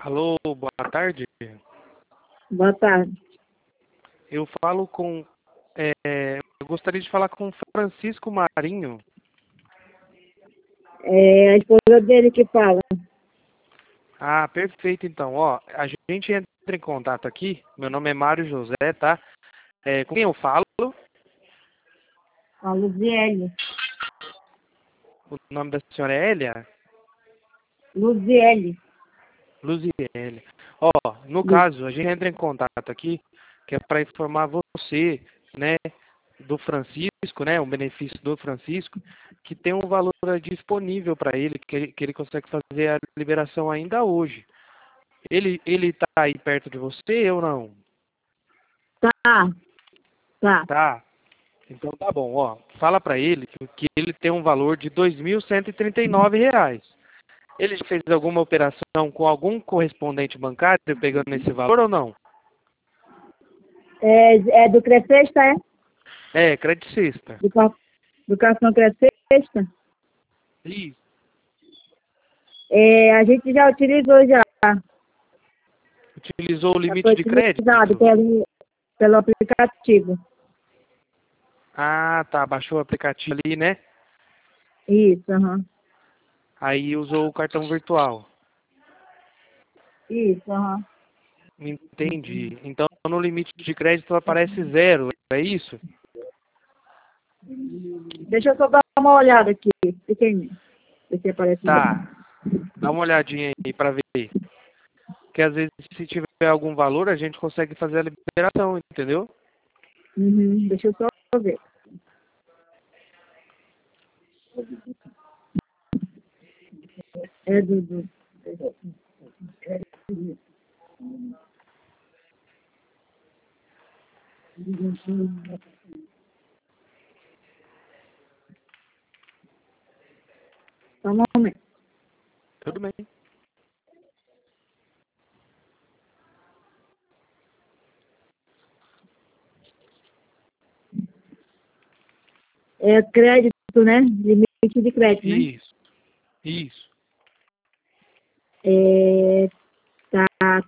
Alô, boa tarde. Boa tarde. Eu falo com. Eu gostaria de falar com Francisco Marinho. É a esposa dele que fala. Ah, perfeito então. Ó, a gente entra em contato aqui. Meu nome é Mário José, tá? Com quem eu falo? A Luziele. O nome da senhora é Hélia? Luziele. Luziele. Ó, no Lu- caso, a gente entra em contato aqui, que é para informar você, né, do Francisco, né, o benefício do Francisco, que tem um valor disponível para ele, que ele consegue fazer a liberação ainda hoje. Ele tá aí perto de você ou não? Tá, tá. Tá. Então tá bom, ó. Fala para ele que ele tem um valor de R$ 2.139. Ele já fez alguma operação com algum correspondente bancário pegando esse valor ou não? É do Crescesta, é? É, Credicista. Do cartão Crescesta? Isso. A gente já utilizou já. Utilizou o Já foi limite de utilizado crédito? pelo aplicativo. Ah, tá. Baixou o aplicativo ali, né? Isso, aham. Aí usou o cartão virtual. Isso, aham. Entendi. Então no limite de crédito aparece zero, é isso? Deixa eu só dar uma olhada aqui, pequenininho. Ver se aparece bem. Tá. Dá uma olhadinha aí pra ver. Que às vezes se tiver algum valor a gente consegue fazer a liberação, entendeu? Uhum, deixa eu só ver. É do... Só um momento. Tudo bem. É crédito, né? Limite de crédito, né? Isso. Isso. Tá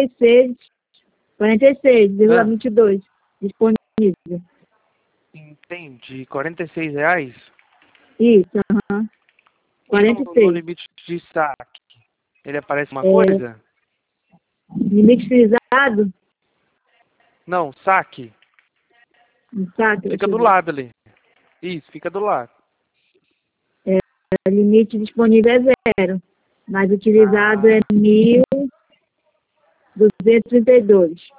46,22 Ah, disponível. entendi. R$ 46? Isso, aham. E no 46. limite de saque? Ele aparece uma É, coisa? limite frisado, Não, saque. sabe? Fica Deixa eu do ver. lado ali. Isso, fica do lado. Limite disponível é zero, mas utilizado é Ah, 1.232.